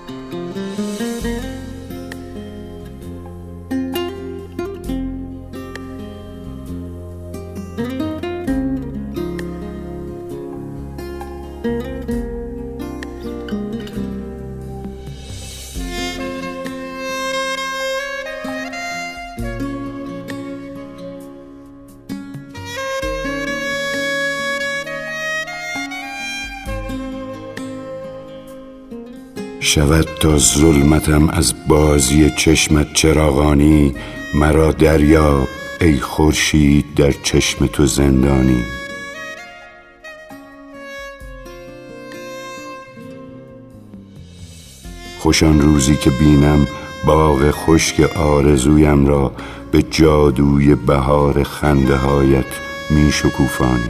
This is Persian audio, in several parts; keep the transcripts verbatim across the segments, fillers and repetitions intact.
شود تا ظلمتم از بازی چشمت چراغانی، مرا دریاب ای خورشید در چشم تو زندانی. خوش آن روزی که بینم باغ خشک آرزویم را به جادوی بهار خنده هایت می شکوفانی.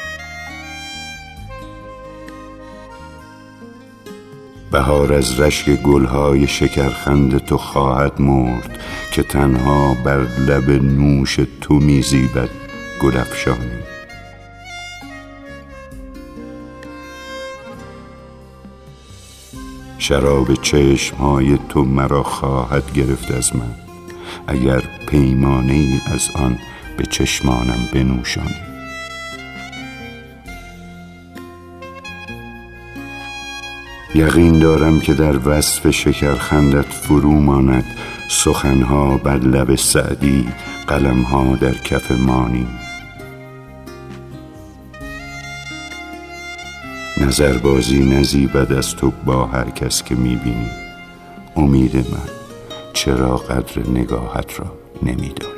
بهار از رشک گلهای شکرخند تو خواهد مرد که تنها بر لب نوش تو می زیبد گل افشانی. شراب چشمهای تو مرا خواهد گرفت از من اگر پیمانه ای از آن به چشمانم بنوشانی. یقین دارم که در وصف شکرخندت فرو ماند سخنها بر لب سعدی، قلمها در کف مانی. نظربازی نزیبد از تو با هر کس که میبینی. امید من چرا قدر نگاهت را نمیدانی؟